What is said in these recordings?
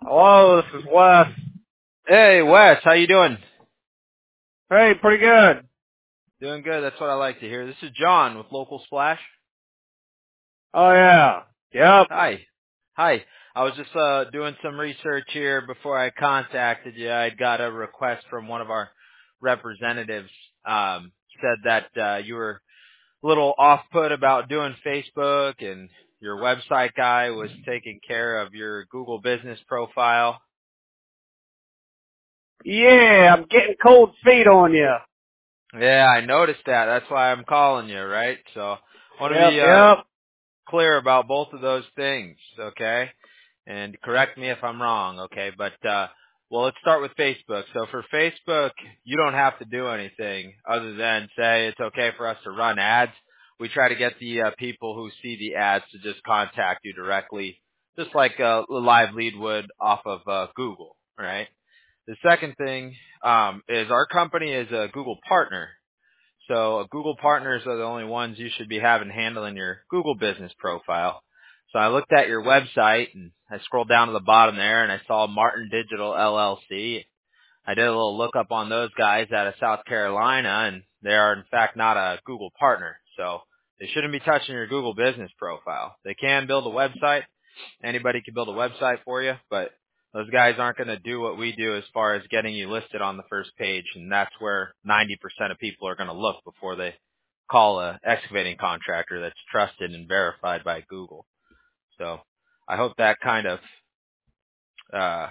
Hello, this is Wes. Hey, Wes, how you doing? Hey, pretty good. Doing good. That's what I like to hear. This is John with Local Splash. Oh yeah. Yep. Hi. Hi. I was just doing some research here before I contacted you. I got a request from one of our representatives. Said that you were a little off-put about doing Facebook, and your website guy was taking care of your Google business profile. Yeah, I'm getting cold feet on you. Yeah, I noticed that. That's why I'm calling you, right? So I want to Yep, be yep. clear about both of those things, okay? And correct me if I'm wrong, okay? But well, let's start with Facebook. So for Facebook, you don't have to do anything other than say it's okay for us to run ads. We try to get the people who see the ads to just contact you directly, just like a live lead would off of Google, right? The second thing is our company is a Google partner. So Google partners are the only ones you should be having handling your Google business profile. So I looked at your website and I scrolled down to the bottom there and I saw Martin Digital LLC. I did a little lookup on those guys out of South Carolina, and they are in fact not a Google partner. So they shouldn't be touching your Google business profile. They can build a website. Anybody can build a website for you, but those guys aren't going to do what we do as far as getting you listed on the first page, and that's where 90% of people are going to look before they call a excavating contractor that's trusted and verified by Google. So I hope that kind of uh,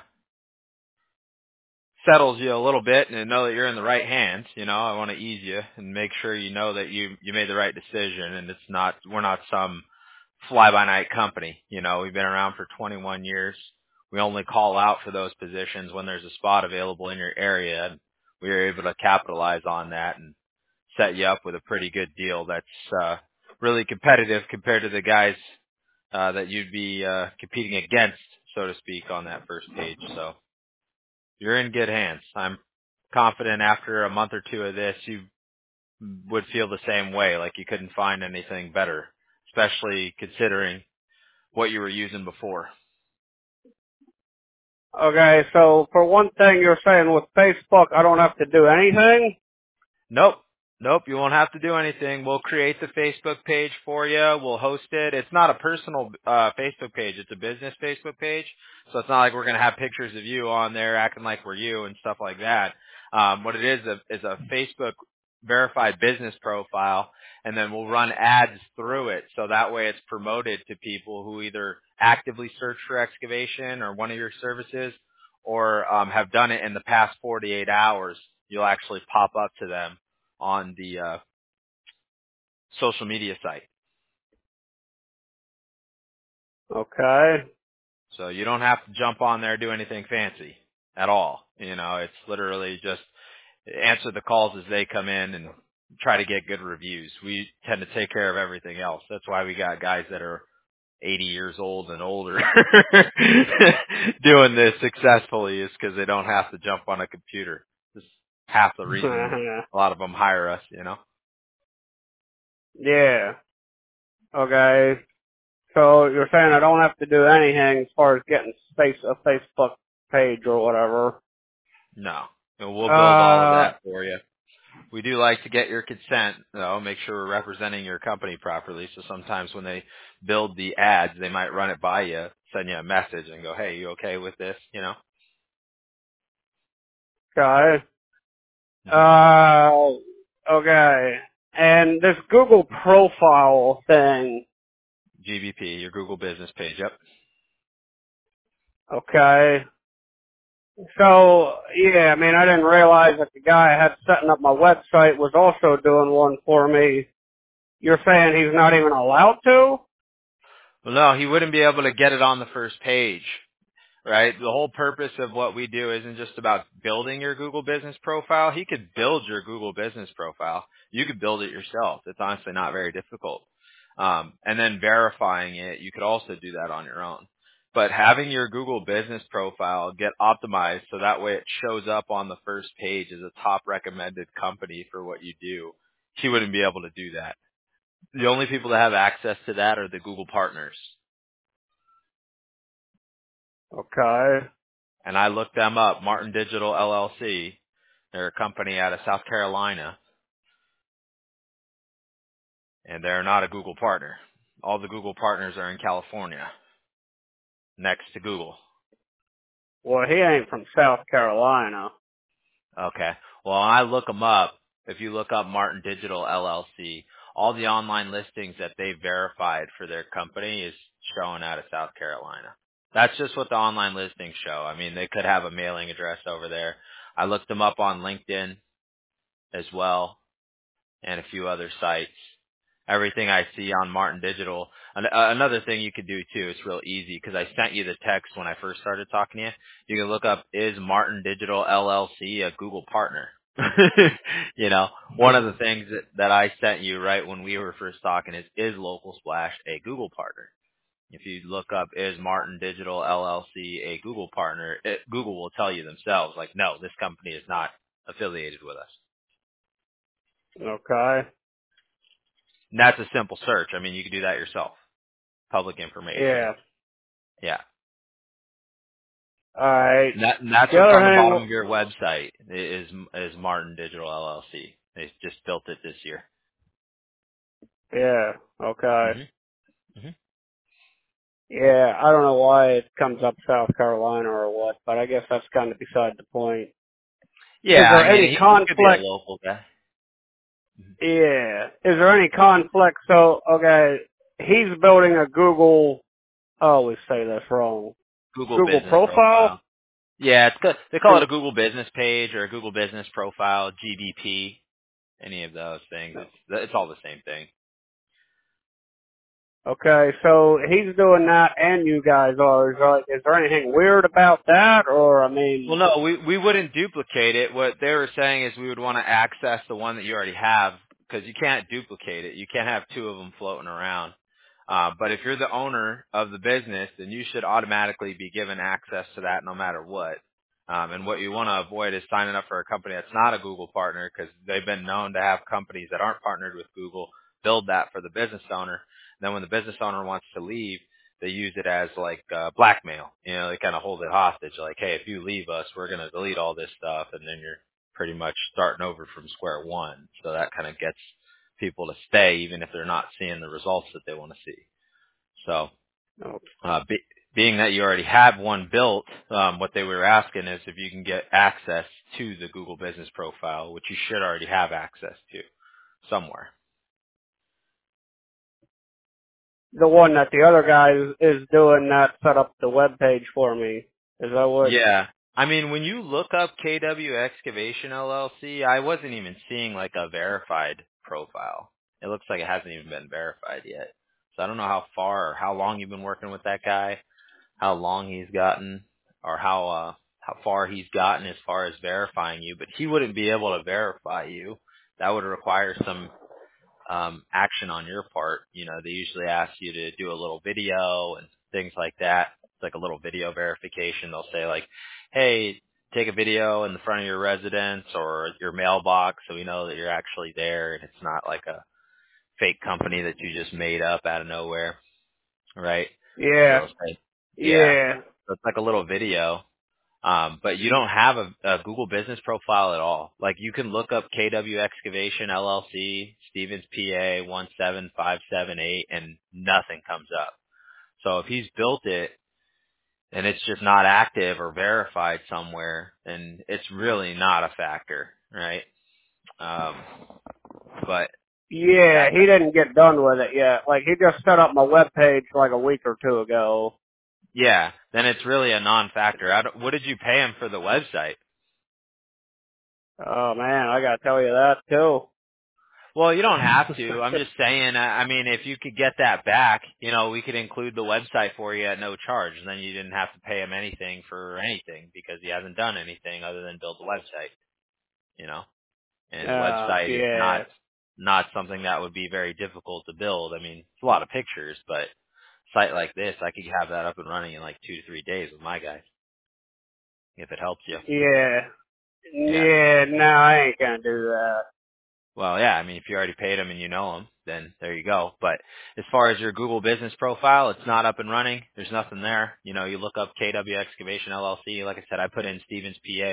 settles you a little bit and know that you're in the right hands. You know, I want to ease you and make sure you know that you made the right decision, and we're not some fly by night company. You know, we've been around for 21 years. We only call out for those positions when there's a spot available in your area, and we are able to capitalize on that and set you up with a pretty good deal that's really competitive compared to the guys that you'd be competing against, so to speak, on that first page. So you're in good hands. I'm confident after a month or two of this, you would feel the same way, like you couldn't find anything better, especially considering what you were using before. Okay, so for one thing you're saying with Facebook I don't have to do anything? Nope. Nope. You won't have to do anything. We'll create the Facebook page for you. We'll host it. It's not a personal Facebook page. It's a business Facebook page. So it's not like we're going to have pictures of you on there acting like we're you and stuff like that. What it is a Facebook verified business profile, and then we'll run ads through it. So that way it's promoted to people who either actively search for excavation or one of your services, or have done it in the past 48 hours. You'll actually pop up to them on the social media site. Okay. So you don't have to jump on there, do anything fancy at all. You know, it's literally just answer the calls as they come in and try to get good reviews. We tend to take care of everything else. That's why we got guys that are 80 years old and older doing this successfully, is because they don't have to jump on a computer. This is half the reason a lot of them hire us, you know. Yeah. Okay. So you're saying I don't have to do anything as far as getting a Facebook page or whatever. No. And we'll build all of Uh, that for you. We do like to get your consent, though, make sure we're representing your company properly. So sometimes when they build the ads, they might run it by you, send you a message and go, hey, you okay with this? You know? okay. Hmm. Okay. And this Google profile thing, GBP, your Google business page. Yep. okay. So, yeah, I mean, I didn't realize that the guy I had setting up my website was also doing one for me. You're saying he's not even allowed to? Well, no, he wouldn't be able to get it on the first page. Right? The whole purpose of what we do isn't just about building your Google business profile. He could build your Google business profile. You could build it yourself. It's honestly not very difficult. And then verifying it, you could also do that on your own. But having your Google business profile get optimized so that way it shows up on the first page as a top recommended company for what you do, he wouldn't be able to do that. The only people that have access to that are the Google partners. Okay. and I looked them up, Martin Digital LLC. They're a company out of South Carolina, and they're not a Google partner. All the Google partners are in California, next to Google. Well, he ain't from South Carolina. Okay. Well, I look them up. If you look up Martin Digital LLC, all the online listings that they verified for their company is showing out of South Carolina. That's just what the online listings show. I mean, they could have a mailing address over there. I looked them up on LinkedIn as well and a few other sites. Everything I see on Martin Digital. Another thing you could do too, it's real easy because I sent you the text when I first started talking to you. You can look up, is Martin Digital LLC a Google partner? You know, one of the things that I sent you right when we were first talking is Local Splash a Google partner? If you look up, is Martin Digital LLC a Google partner, Google will tell you themselves, like, no, this company is not affiliated with us. Okay. And that's a simple search. I mean, you can do that yourself. Public information. Yeah. Yeah. Alright. And that's The what's other on the bottom thing, of your website is Martin Digital LLC. They just built it this year. yeah, okay. hmm hmm Yeah, I don't know why it comes up South Carolina or what, but I guess that's kind of beside the point. Is Yeah, there I mean, any he could be a conflict? local guy. Yeah. Is there any conflict? So, okay, he's building a Google, I always say this wrong. Google Google business profile? profile. Yeah, it's good. They call it And, a Google business page or a Google business profile, GBP, any of those things. It's all the same thing. okay, so he's doing that and you guys are. Is there anything weird about that? Or, I Well, mean, no, we wouldn't duplicate it. What they were saying is we would want to access the one that you already have because you can't duplicate it. You can't have two of them floating around. But if you're the owner of the business, then you should automatically be given access to that no matter what. And what you want to avoid is signing up for a company that's not a Google partner because they've been known to have companies that aren't partnered with Google build that for the business owner. Then when the business owner wants to leave, they use it as like blackmail. You know, they kind of hold it hostage. Like, hey, if you leave us, we're going to delete all this stuff, and then you're pretty much starting over from square one. So that kind of gets people to stay, even if they're not seeing the results that they want to see. So, oh, being that you already have one built, what they were asking is if you can get access to the Google Business Profile, which you should already have access to somewhere. the one that the other guy is doing that set up the web page for me. Is that what? Yeah. I mean, when you look up KW Excavation LLC, I wasn't even seeing like a verified profile. It looks like it hasn't even been verified yet. So I don't know how far or how long you've been working with that guy, how long he's gotten, or how far he's gotten as far as verifying you, but he wouldn't be able to verify you. That would require some action on your part. You know, they usually ask you to do a little video and things like that. It's like a little video verification. They'll say like, hey, take a video in the front of your residence or your mailbox so we know that you're actually there and it's not like a fake company that you just made up out of nowhere, right? So Yeah. they'll say, yeah. Yeah. So it's like a little video. But you don't have a Google business profile at all. Like you can look up KW Excavation LLC, Stevens PA 17578 and nothing comes up. So if he's built it and it's just not active or verified somewhere, then it's really not a factor, right? Um, but Yeah, that, he didn't get done with it yet. Like, he just set up my web page like a week or two ago. yeah, then it's really a non-factor. What did you pay him for the website? Oh man, I gotta tell you that too. Well, you don't have to. I'm just saying, I mean, if you could get that back, you know, we could include the website for you at no charge, and then you didn't have to pay him anything for anything because he hasn't done anything other than build the website, you know. And the website is Yeah. not something that would be very difficult to build. I mean, it's a lot of pictures, but a site like this, I could have that up and running in like 2 to 3 days with my guys, if it helps you. Yeah. Yeah. Yeah, no, I ain't gonna do that. Well, yeah, I mean, if you already paid them and you know them, then there you go. But as far as your Google business profile, it's not up and running. There's nothing there. You know, you look up KW Excavation LLC. Like I said, I put in Stevens, PA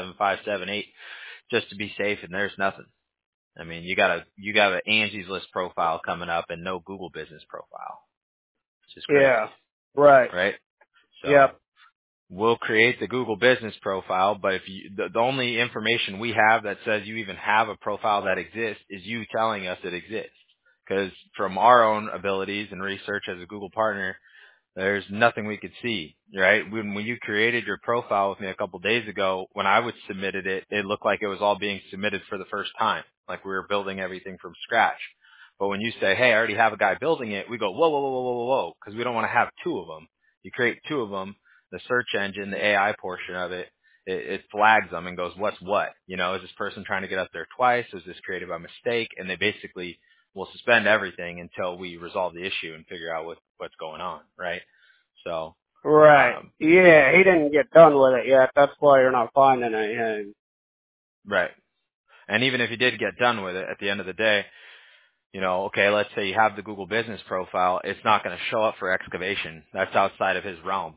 17578 just to be safe, and there's nothing. I mean, you got an Angie's List profile coming up and no Google business profile, which is Yeah. crazy, Right. right? So Yep. we'll create the Google business profile, but if you, the only information we have that says you even have a profile that exists is you telling us it exists. Because from our own abilities and research as a Google partner, there's nothing we could see, right? When you created your profile with me a couple days ago, when I was submitted it, it looked like it was all being submitted for the first time, like we were building everything from scratch. But when you say, hey, I already have a guy building it, we go, whoa, whoa, whoa, whoa, whoa, whoa, because we don't want to have two of them. You create two of them, the search engine, the AI portion of it, it flags them and goes, what's what? You know, is this person trying to get up there twice? Was this created by mistake? And they basically will suspend everything until we resolve the issue and figure out what's going on, right? So, Right. Yeah, he didn't get done with it yet. That's why you're not finding anything. right. And even if you did get done with it at the end of the day, you know, okay, let's say you have the Google business profile, it's not going to show up for excavation. That's outside of his realm.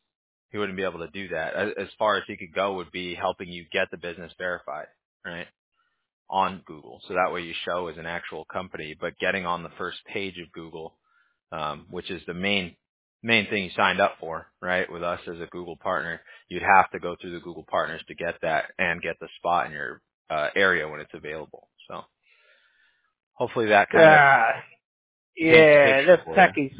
He wouldn't be able to do that. As far as he could go would be helping you get the business verified, right, on Google. So that way you show as an actual company, but getting on the first page of Google, which is the main thing you signed up for, right, with us as a Google partner, you'd have to go through the Google partners to get that and get the spot in your area when it's available. So hopefully that kind of paints a Yeah, picture this for you. techie's.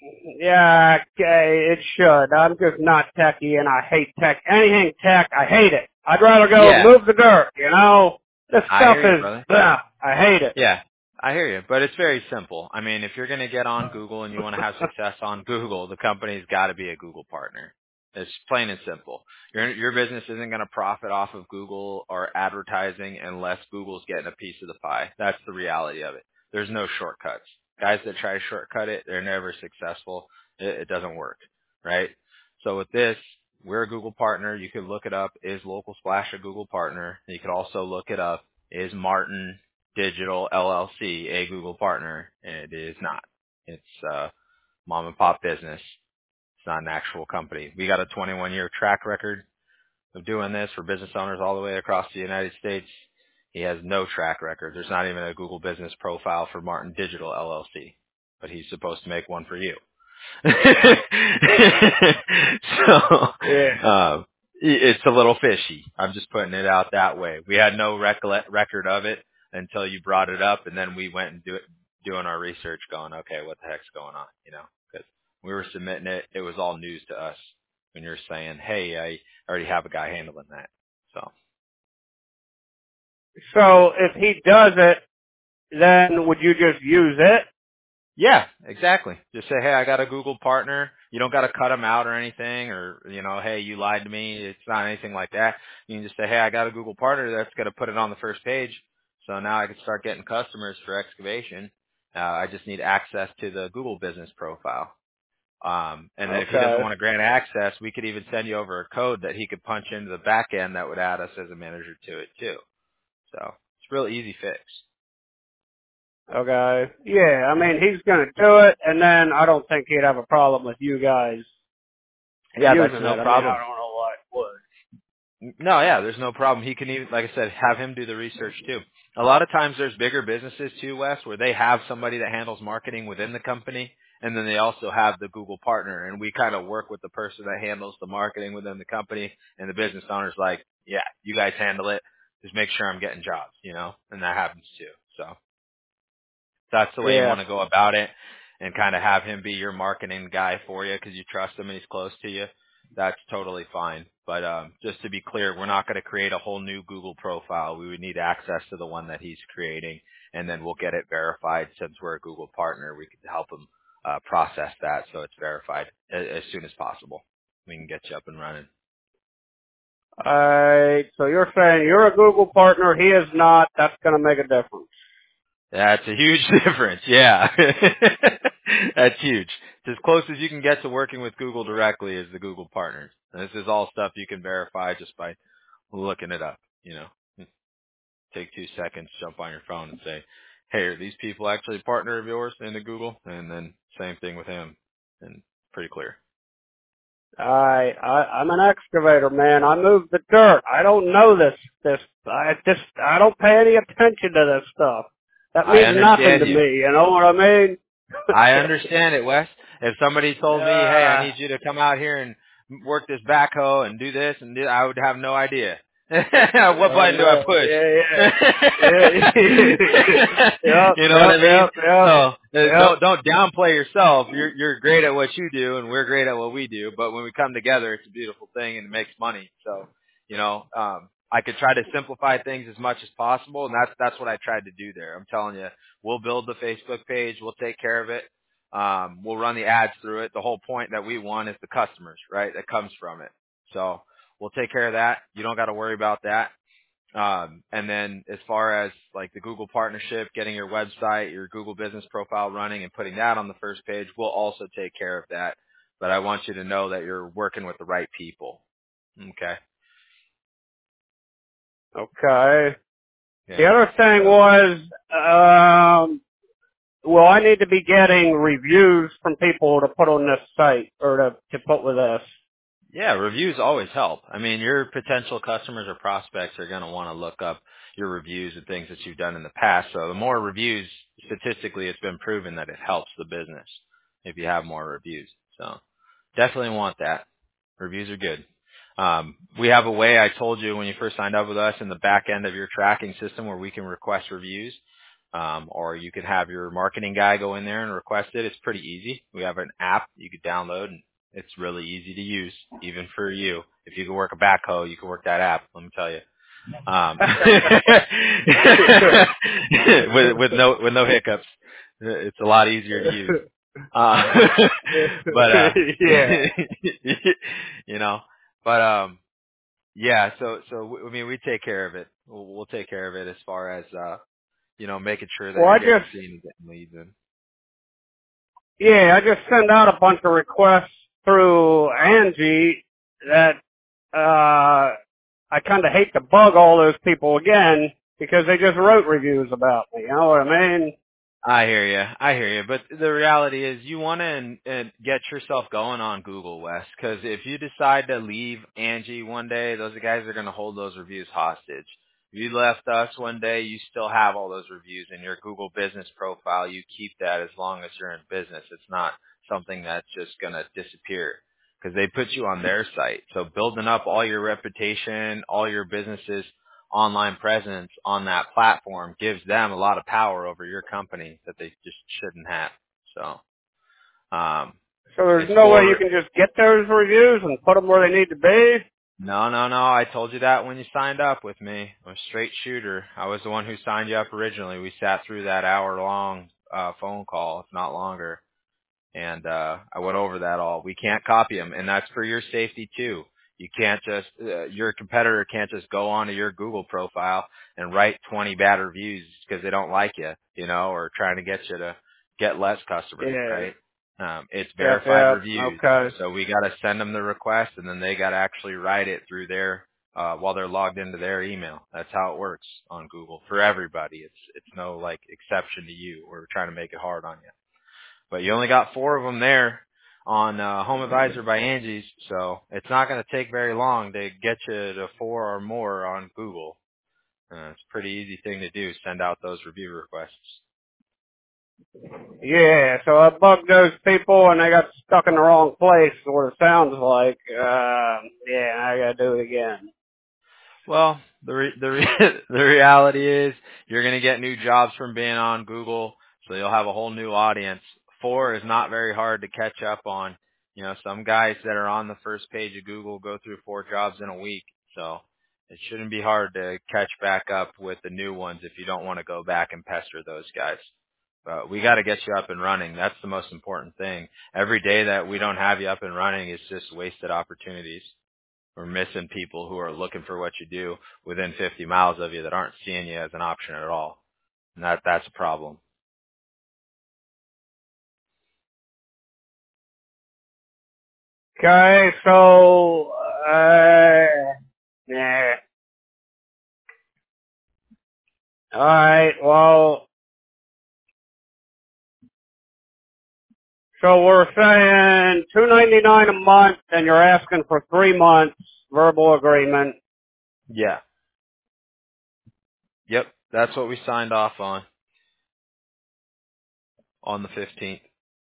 Yeah, okay, it should. I'm just not techie, and I hate tech. Anything tech, I hate it. I'd rather go Yeah, move the dirt. You know, this I stuff hear you, is. brother. Ugh, I hate it. Yeah, I hear you, but it's very simple. I mean, if you're going to get on Google and you want to have success on Google, the company's got to be a Google partner. It's plain and simple. Your business isn't going to profit off of Google or advertising unless Google's getting a piece of the pie. That's the reality of it. There's no shortcuts. Guys that try to shortcut it, they're never successful. It doesn't work, right? So with this, we're a Google partner. You could look it up. Is Local Splash a Google partner? You could also look it up. Is Martin Digital LLC a Google partner? And it is not. It's a mom and pop business. It's not an actual company. We got a 21-year track record of doing this for business owners all the way across the United States. He has no track record. There's not even a Google business profile for Martin Digital LLC, but he's supposed to make one for you. So Yeah. it's a little fishy. I'm just putting it out that way. We had no record of it until you brought it up, and then we went and doing our research, going, okay, what the heck's going on? You know, because we were submitting it, it was all news to us. When you're saying, hey, I already have a guy handling that. So So if he does it, then would you just use it? yeah, exactly. Just say, hey, I got a Google partner. You don't got to cut them out or anything, or you know, hey, you lied to me. It's not anything like that. You can just say, hey, I got a Google partner that's going to put it on the first page. So now I can start getting customers for excavation. I just need access to the Google business profile. And then if he doesn't Okay. want to grant access, we could even send you over a code that he could punch into the back end that would add us as a manager to it too. So it's a real easy fix. Okay. Yeah, I mean, he's gonna do it, and then I don't think he'd have a problem with you guys Yeah, that's using no it. I mean, I problem. don't know why it would. No, yeah, there's no problem. He can even, like I said, have him do the research too. A lot of times there's bigger businesses too, Wes, where they have somebody that handles marketing within the company, and then they also have the Google partner, and we kind of work with the person that handles the marketing within the company, and the business owner's like, yeah, you guys handle it. Just make sure I'm getting jobs, you know, and that happens too. So that's the way you Yeah. want to go about it, and kind of have him be your marketing guy for you because you trust him and he's close to you. That's totally fine. But just to be clear, we're not going to create a whole new Google profile. We would need access to the one that he's creating, and then we'll get it verified. Since we're a Google partner, we could help him process that so it's verified as soon as possible. We can get you up and running. Alright, so you're saying you're a Google partner, he is not, that's gonna make a difference. That's a huge difference. Yeah. That's huge. It's as close as you can get to working with Google directly as the Google partners. And this is all stuff you can verify just by looking it up, you know. take 2 seconds, jump on your phone and say, hey, are these people actually a partner of yours into Google? And then same thing with him. And pretty clear. I'm an excavator, man. I move the dirt. I don't know I don't pay any attention to this stuff. That I means nothing understand to you. me, you know what I mean? I understand it, Wes. If somebody told me, hey, I need you to come out here and work this backhoe and do this and do, I would have no idea. What button do I no, push? yep, You know what yep, I mean? yep, yep, So yep. don't downplay yourself. You're great at what you do, and we're great at what we do. But when we come together, it's a beautiful thing, and it makes money. So I could try to simplify things as much as possible, and that's what I tried to do there. I'm telling you, we'll build the Facebook page, we'll take care of it. We'll run the ads through it. The whole point that we want is the customers, right? That comes from it. So we'll take care of that. You don't got to worry about that. And then as far as like the Google partnership, getting your website, your Google business profile running and putting that on the first page, we'll also take care of that. But I want you to know that you're working with the right people. Okay. Okay. Yeah. The other thing was, well, I need to be getting reviews from people to put on this site or to put with this. Yeah, reviews always help. I mean, your potential customers or prospects are going to want to look up your reviews and things that you've done in the past. So the more reviews, statistically, it's been proven that it helps the business if you have more reviews. So definitely want that. Reviews are good. We have a way, I told you when you first signed up with us, in the back end of your tracking system where we can request reviews. Or you could have your marketing guy go in there and request it. It's pretty easy. We have an app you could download, and it's really easy to use, even for you. If you can work a backhoe, you can work that app, let me tell you. With no hiccups. It's a lot easier to use. But Yeah. you know, but yeah, so I mean, we take care of it. We'll take care of it as far as making sure that Well, you're getting seen and getting leads in. I just send out a bunch of requests through Angie that, I kind of hate to bug all those people again because they just wrote reviews about me. You know what I mean? I hear you. I hear you. But the reality is you want to get yourself going on Google, Wes, because if you decide to leave Angie one day, those guys are going to hold those reviews hostage. If you left us one day, you still have all those reviews in your Google business profile. You keep that as long as you're in business. It's not something that's just going to disappear because they put you on their site. So building up all your reputation, all your businesses online presence on that platform gives them a lot of power over your company that they just shouldn't have. So, So there's it's no way you for, can just get those reviews and put them where they need to be? no. I told you that when you signed up with me. I'm a straight shooter. I was the one who signed you up originally. We sat through that hour-long phone call, if not longer. And I went over that all. We can't copy them, and that's for your safety too. You can't just your competitor can't just go onto your Google profile and write 20 bad reviews because they don't like you, or trying to get you to get less customers, Yeah. right? It's Yep, verified yep. reviews, Okay. so we got to send them the request, and then they got to actually write it through their while they're logged into their email. That's how it works on Google for everybody. It's no like exception to you. We're trying to make it hard on you. But you only got 4 of them there on Home Advisor by Angie's, so it's not going to take very long to get you to 4 or more on Google. It's a pretty easy thing to do, send out those review requests. Yeah, so I bugged those people and they got stuck in the wrong place, is what it sounds like. I gotta do it again. Well, the reality is you're going to get new jobs from being on Google, so you'll have a whole new audience. 4 is not very hard to catch up on. Some guys that are on the first page of Google go through 4 jobs in a week, so it shouldn't be hard to catch back up with the new ones if you don't want to go back and pester those guys. But we got to get you up and running. That's the most important thing. Every day that we don't have you up and running is just wasted opportunities. We're missing people who are looking for what you do within 50 miles of you that aren't seeing you as an option at all. And that's a problem. Okay, so, yeah. All right. Well, so we're saying $299 a month, and you're asking for 3 months verbal agreement. Yeah. Yep. That's what we signed off on the 15th.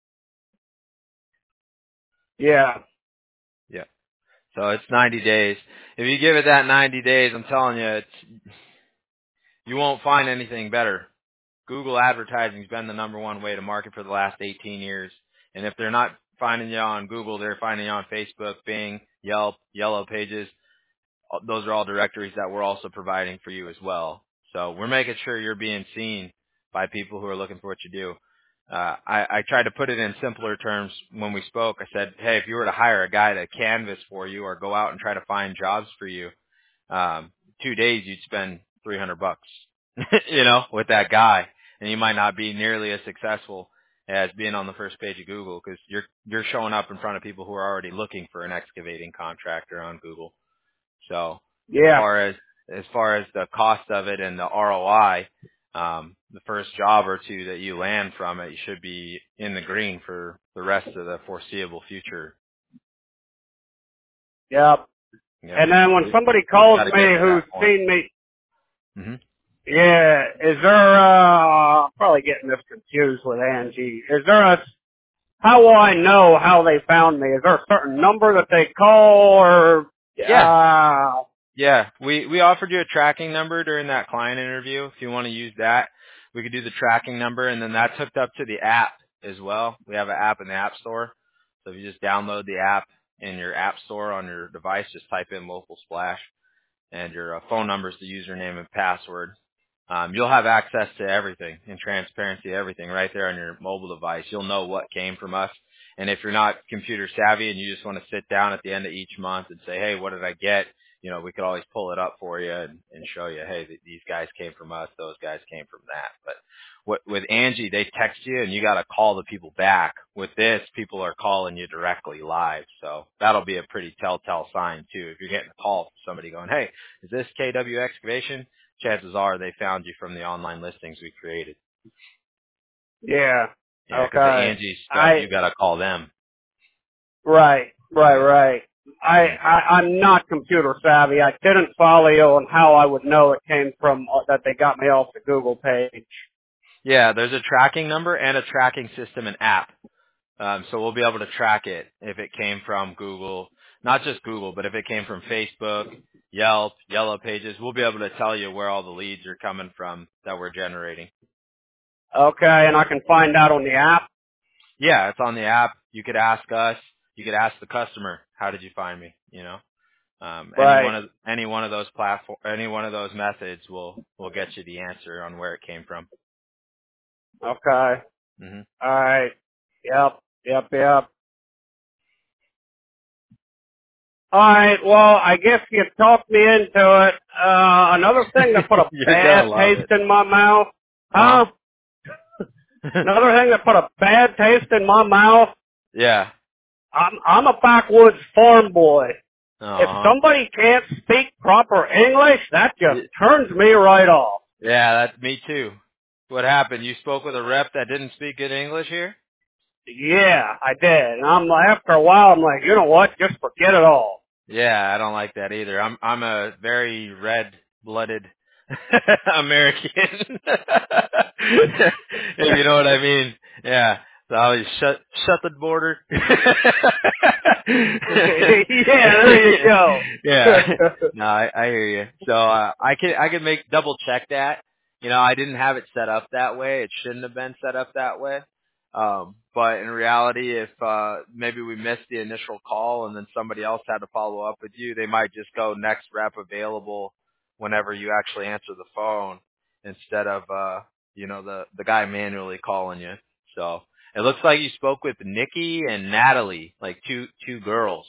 Yeah. Yeah. So it's 90 days. If you give it that 90 days, I'm telling you, you won't find anything better. Google advertising's been the number one way to market for the last 18 years. And if they're not finding you on Google, they're finding you on Facebook, Bing, Yelp, Yellow Pages. Those are all directories that we're also providing for you as well. So we're making sure you're being seen by people who are looking for what you do. I tried to put it in simpler terms when we spoke. I said, hey, if you were to hire a guy to canvas for you or go out and try to find jobs for you, 2 days you'd spend $300, with that guy, and you might not be nearly as successful as being on the first page of Google because you're showing up in front of people who are already looking for an excavating contractor on Google. So Yeah. as far as the cost of it and the ROI, the first job or two that you land from it, you should be in the green for the rest of the foreseeable future. Yep. Yeah. And then when somebody We've calls got to me get to who's that point. seen me, Hmm. yeah, is there, I'm probably getting this confused with Angie. Is there how will I know how they found me? Is there a certain number that they call or, Yeah. Yeah, we offered you a tracking number during that client interview. If you want to use that, we could do the tracking number, and then that's hooked up to the app as well. We have an app in the App Store. So if you just download the app in your App Store on your device, just type in Local Splash, and your phone number is the username and password. You'll have access to everything and transparency, everything right there on your mobile device. You'll know what came from us. And if you're not computer savvy and you just want to sit down at the end of each month and say, hey, what did I get? We could always pull it up for you and show you, hey, these guys came from us, those guys came from that. But with Angie, they text you and you got to call the people back. With this, people are calling you directly live. So that'll be a pretty telltale sign too. If you're getting a call from somebody going, hey, is this KW Excavation? Chances are they found you from the online listings we created. Yeah. Yeah, because the Okay. Angie stuff, you got to call them. Right. Mm-hmm. I'm not computer savvy. I didn't follow you on how I would know it came from, that they got me off the Google page. Yeah, there's a tracking number and a tracking system and app. So we'll be able to track it if it came from Google, not just Google, but if it came from Facebook, Yelp, Yellow Pages, we'll be able to tell you where all the leads are coming from that we're generating. Okay, and I can find out on the app? Yeah, it's on the app. You could ask us. You could ask the customer, how did you find me? Right. Any one of those any one of those methods will get you the answer on where it came from. Okay. Hmm. Alright. Yep. Alright, well, I guess you talked me into it. Another thing that put a You're gonna bad love taste it. in my mouth. Uh Huh? huh. Another thing that put a bad taste in my mouth. Yeah. I'm a backwoods farm boy. If Uh somebody can't speak proper English, that just huh. turns me right off. Yeah, that's me too. What happened? You spoke with a rep that didn't speak good English here? Yeah, I did. And after a while, I'm like, you know what? Just forget it all. Yeah, I don't like that either. I'm a very red-blooded American. If you know what I mean. Yeah. So I always shut the border. Yeah, there you go. Yeah. No, I hear you. So I could make double check that. I didn't have it set up that way. It shouldn't have been set up that way. But in reality, if maybe we missed the initial call and then somebody else had to follow up with you, they might just go next rep available whenever you actually answer the phone instead of the guy manually calling you. So it looks like you spoke with Nikki and Natalie, like two girls.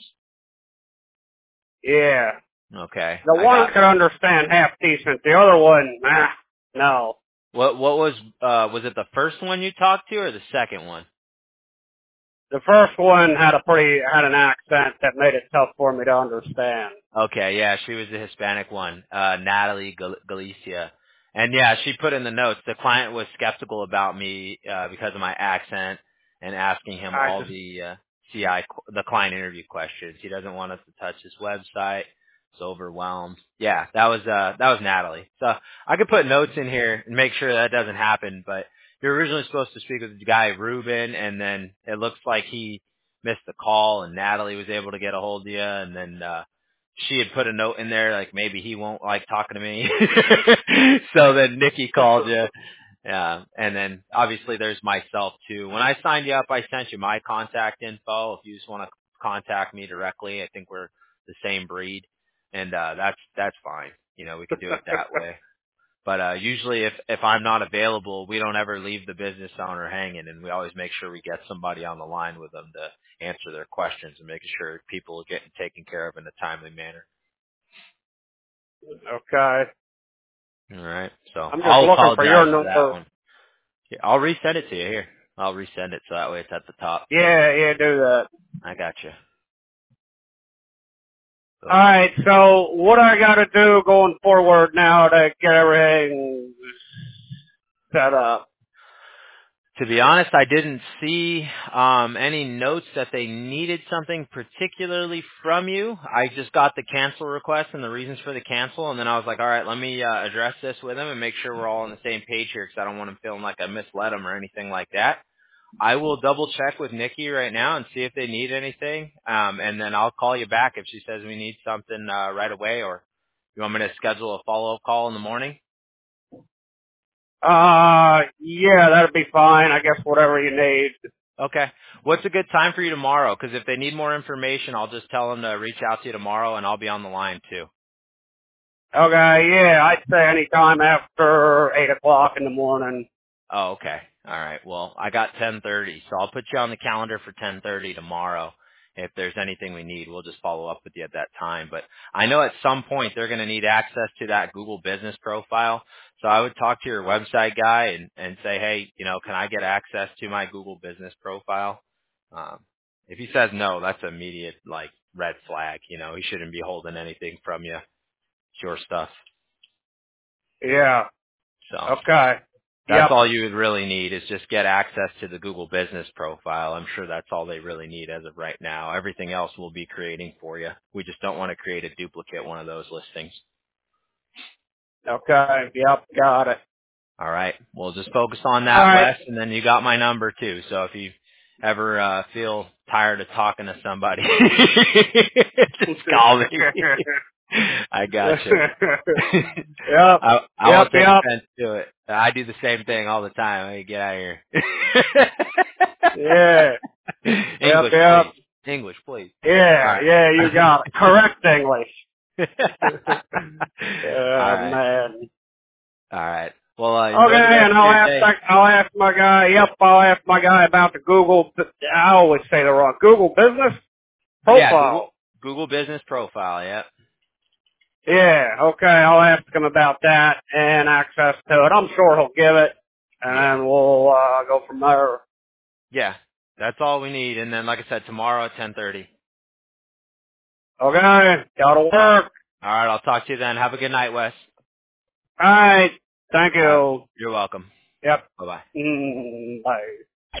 Yeah. Okay, The I one got. could understand half decent. The other one, no. What was it the first one you talked to or the second one? The first one had an accent that made it tough for me to understand. Okay, yeah, she was the Hispanic one, Natalie Galicia. And yeah, she put in the notes, the client was skeptical about me because of my accent and asking him I all just the the client interview questions. He doesn't want us to touch his website. He's overwhelmed. Yeah, that was Natalie. So I could put notes in here and make sure that doesn't happen, but you're originally supposed to speak with the guy Ruben, and then it looks like he missed the call and Natalie was able to get a hold of you, and then she had put a note in there like maybe he won't like talking to me. So then Nikki called you. Yeah, and then obviously there's myself too. When I signed you up, I sent you my contact info. If you just want to contact me directly, I think we're the same breed, and that's fine. You know, we could do it that way. But usually if I'm not available, we don't ever leave the business owner hanging, and we always make sure we get somebody on the line with them to answer their questions and making sure people are getting taken care of in a timely manner. okay. All right. So I'm just I'll looking for your apologize for that number. one. Yeah, I'll resend it to you here. I'll resend it so that way it's at the top. Yeah, do that. I got you. All So, right. So what I got to do going forward now to get everything set up? to be honest, I didn't see any notes that they needed something particularly from you. I just got the cancel request and the reasons for the cancel, and then I was like, all right, let me address this with him and make sure we're all on the same page here because I don't want him feeling like I misled him or anything like that. I will double check with Nikki right now and see if they need anything, and then I'll call you back if she says we need something right away, or you want me to schedule a follow-up call in the morning? Yeah, that'd be fine. I guess whatever you need. Okay. What's a good time for you tomorrow? Because if they need more information, I'll just tell them to reach out to you tomorrow, and I'll be on the line too. Okay, yeah, I'd say any time after 8 o'clock in the morning. Oh, okay. All right. Well, I got 10:30, so I'll put you on the calendar for 10:30 tomorrow. If there's anything we need, we'll just follow up with you at that time. But I know at some point they're going to need access to that Google Business profile. So I would talk to your website guy and say, hey, you know, can I get access to my Google Business profile? If he says no, that's an immediate like red flag. You know, he shouldn't be holding anything from you. It's your stuff. Yeah, So. okay. That's Yep, all you would really need is just get access to the Google Business profile. I'm sure that's all they really need as of right now. Everything else we'll be creating for you. We just don't want to create a duplicate one of those listings. okay, yep, got it. All right. We'll just focus on All that, right. Wes, and then you got my number too. So if you ever feel tired of talking to somebody, just call me. I gotcha. Yep, I yep, won't take yep, offense to it. I do the same thing all the time. Hey, get out of here. yeah, yep, English, yep. please. English, please. All Yeah, right. yeah, you got it. Correct English. All right. Man. All right. Well, Okay, enjoy the rest and of your day. I'll ask my guy, I'll ask my guy about the Google, I always say the wrong, Google Business Yeah, Google Profile. Google Business Profile. Yep. Yeah, okay, I'll ask him about that and access to it. I'm sure he'll give it, Yeah. and we'll, go from there. Yeah. That's all we need. And then, like I said, tomorrow at 10:30. Okay, gotta All right. work. All right. I'll talk to you then. Have a good night, Wes. Alright, thank All right. you. You're welcome. Yep. Bye bye. Bye.